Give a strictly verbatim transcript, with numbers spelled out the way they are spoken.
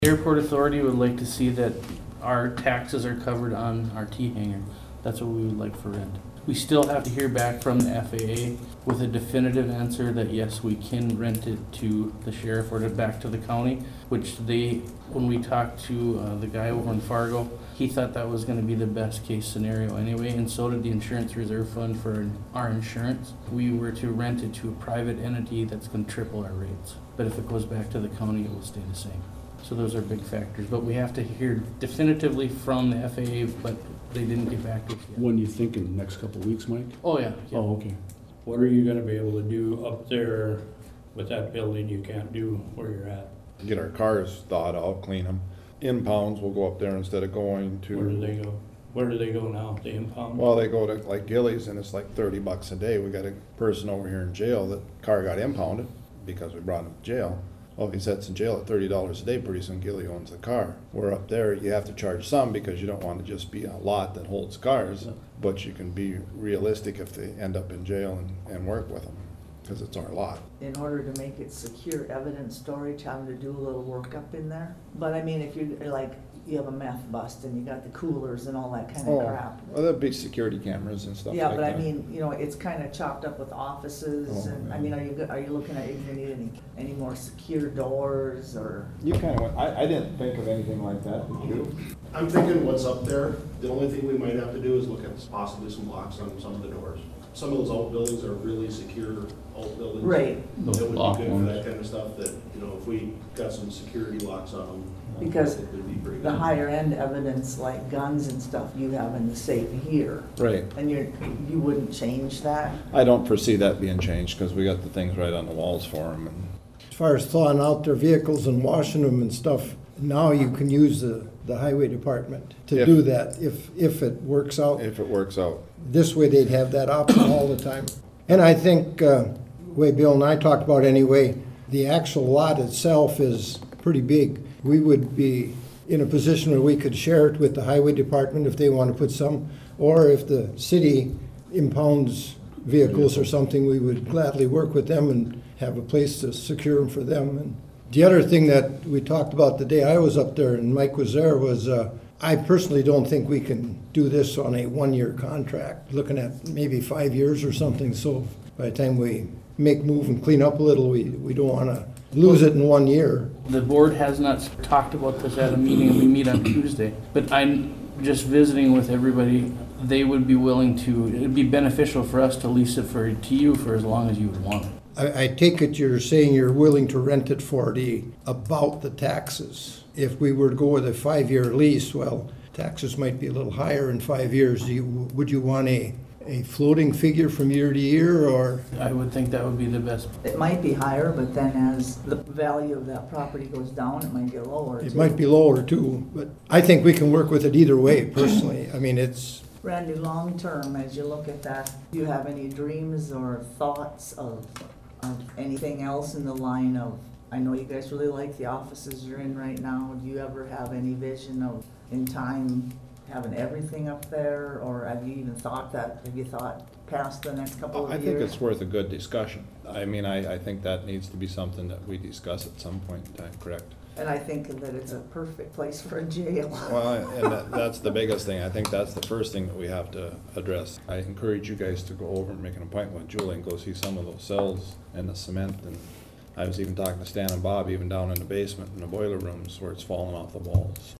Airport Authority would like to see that our taxes are covered on our T hangar. That's what we would like for rent. We still have to hear back from the F A A with a definitive answer that yes, we can rent it to the sheriff or to back to the county, which they, when we talked to uh, the guy over in Fargo, he thought that was gonna be the best case scenario anyway, and so did the insurance reserve fund for our insurance. We were to rent it to a private entity that's gonna triple our rates. But if it goes back to the county, it will stay the same. So those are big factors, but we have to hear definitively from the F A A, but they didn't get back to us yet. When you thinking, next couple of weeks, Mike? Oh, yeah. yeah. Oh, okay. What are you gonna be able to do up there with that building you can't do where you're at? Get our cars thawed out, clean them. Impounds, we'll go up there instead of going to. Where do they go? Where do they go now? The impound? Well, they go to like Gillies and it's like thirty bucks a day. We got a person over here in jail that car got impounded because we brought him to jail. Well, if he sits in jail at thirty dollars a day, pretty soon Gilly owns the car. We're up there, you have to charge some because you don't want to just be a lot that holds cars, but you can be realistic if they end up in jail and, and work with them, because it's our lot. In order to make it secure evidence storage, having to do a little work up in there. But I mean, if you, like, you have a meth bust and you got the coolers and all that kind of crap. Well, there'd be security cameras and stuff like Yeah, that. but I mean, you know, it's kind of chopped up with offices Oh, and, I yeah. mean, are you, go- are you looking at, you need any, any more secure doors or? You kind of went, I, I didn't think of anything like that, did you? I'm thinking what's up there, the only thing we might have to do is look at possibly some locks on some of the doors. Some of those outbuildings are really secure outbuildings. Right. Those It would lock be good for ones. that kind of stuff, that, you know, if we got some security locks on them. Because I think it'd be pretty the good. higher end evidence like guns and stuff you have in the safe here. Right. And you're, you wouldn't change that? I don't foresee that being changed, because we got the things right on the walls for them. And As far as thawing out their vehicles and washing them and stuff, now you can use the, the highway department to If- do that if, if it works out. if it works out. This way they'd have that option all the time. And I think, uh, way Bill and I talked about anyway, the actual lot itself is pretty big. We would be in a position where we could share it with the highway department if they want to put some, or if the city impounds vehicles or something, we would gladly work with them and have a place to secure them for them. And the other thing that we talked about the day I was up there and Mike was there was, uh, I personally don't think we can do this on a one-year contract, looking at maybe five years or something. So by the time we make move and clean up a little, we, we don't want to lose it in one year. The board has not talked about this at a meeting, we meet on Tuesday, but I'm just visiting with everybody. They would be willing to, it'd be beneficial for us to lease it for, to you for as long as you would want it. I, I take it you're saying you're willing to rent it for the, about the taxes. If we were to go with a five-year lease, well, taxes might be a little higher in five years. Do you, would you want a, a floating figure from year to year, or? I would think that would be the best. It might be higher, but then as the value of that property goes down, it might get lower. It too. might be lower too, but I think we can work with it either way personally. I mean, it's, Randy, long-term, as you look at that, do you have any dreams or thoughts of, of anything else in the line of, I know you guys really like the offices you're in right now. Do you ever have any vision of, in time, having everything up there? Or have you even thought that, have you thought past the next couple of I years? think it's worth a good discussion. I mean, I, I think that needs to be something that we discuss at some point in time, correct? And I think that it's a perfect place for a jail. Well, and that, that's the biggest thing. I think that's the first thing that we have to address. I encourage you guys to go over and make an appointment with Julie and go see some of those cells and the cement. And I was even talking to Stan and Bob, even down in the basement in the boiler rooms where it's falling off the walls.